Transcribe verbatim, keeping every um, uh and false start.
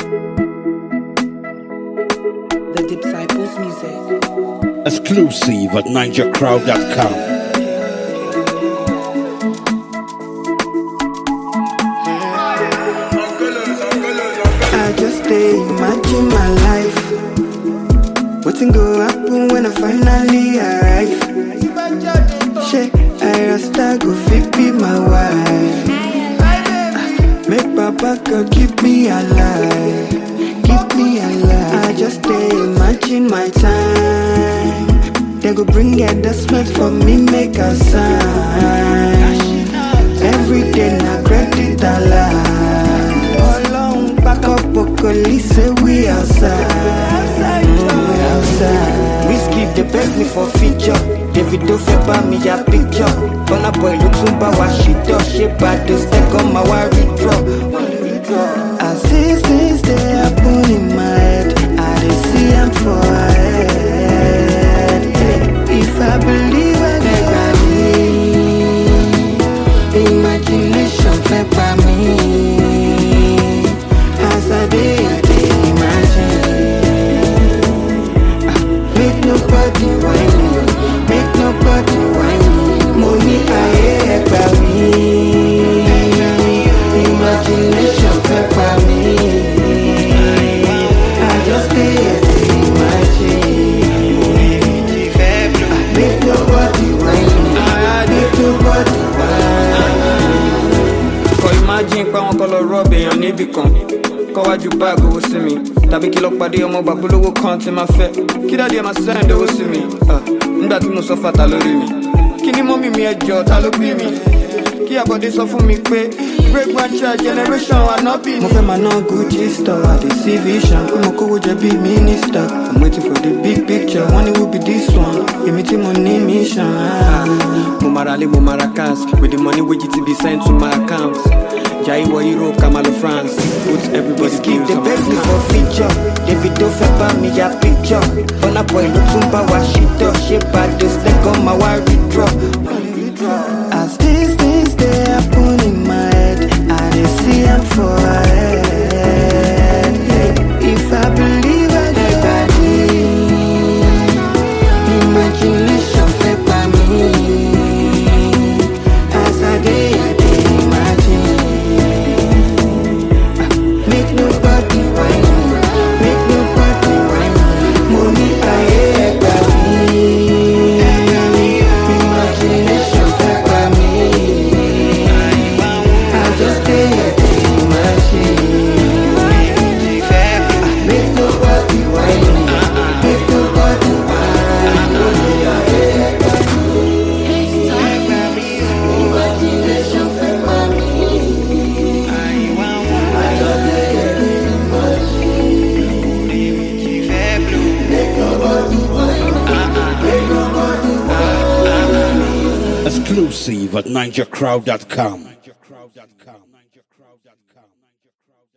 The Disciples Music. Exclusive at ninja crowd dot com. I just stay imagine my life. What's go happen when I finally arrive? Shit, I rasta go fit be my wife. Make Papa God keep me alive, keep me alive. I just stay imagine my time. They go bring adjustments for me, make a sign. Every day na credit alive. Along back up, Okoli say we outside, mm, we outside. Whiskey they beg me for feature. Davido fẹ́ bá mi ya picture. Burna Boy ló tún bá wa ṣìtọ́. Ṣé bàdó step on my wá withdraw? As these things they happen in my head, I dey see am for head. If I believe I dey believe, imagination fẹ́ pa mí. As I dey, I dey imagine. Ah, make nobody whine me, make nobody whine me. Money ayé ẹgbà mí. Imagination fẹ́ pa mí. I just stay here to imagine. Ah, make nobody whine me, make nobody whine. Kọ imagine pé wọn kọ lọ rọ́ọ̀bù èèyàn níbì kan. Kọ́wájú báàgì owó sí mi. Tàbí kí lọ pàdé ọmọ gbàgbólówó kan tí máa fẹ́. Kí dáadé ẹ máa send owó sí mi. Ah, nígbà tí mo sọ fàtà lórí mi. Kí ni mọ́mí mi ẹjọ́ ta ló bí mi? Kí àbọ̀dé sọ fún mi pé break one child generation ànábì ni. Mo fẹ́ máa ná Gucci store, I dey see vision. Pé mo kówó jẹ bí minister. I'm waiting for the big picture. Wọ́n ní who be this one? Èmi tí mo ní mission. Ah. Mo mara lé mo mara cars with the money wey G T be sent to my account. Jai wọ Europe, Kamalo France. Put everybody Whiskey bills they on my beg me account. for feature. Davido fẹ́ bá mi ya picture. Burna Boy ló tún bá wa ṣìtọ́. Ṣé bàdó step on my wá withdraw? As these things they happen in my head, I dey see am for head. If I believe I dey believe, imagination fẹ́ pa mí. As I dey, I dey imagine. Ah, make nobody whine me, make nobody whine me. Money ayé ẹgbà mí. Imagination fẹ́ pa mí. I just stay here to imagine. Ah, make nobody whine me, make nobody whine me. Money ayé ẹgbà mí. Imagination fẹ́ pa mí. I just stay here to imagine. Make nobody whine me, make nobody whine me. Exclusive at ninja crowd dot com.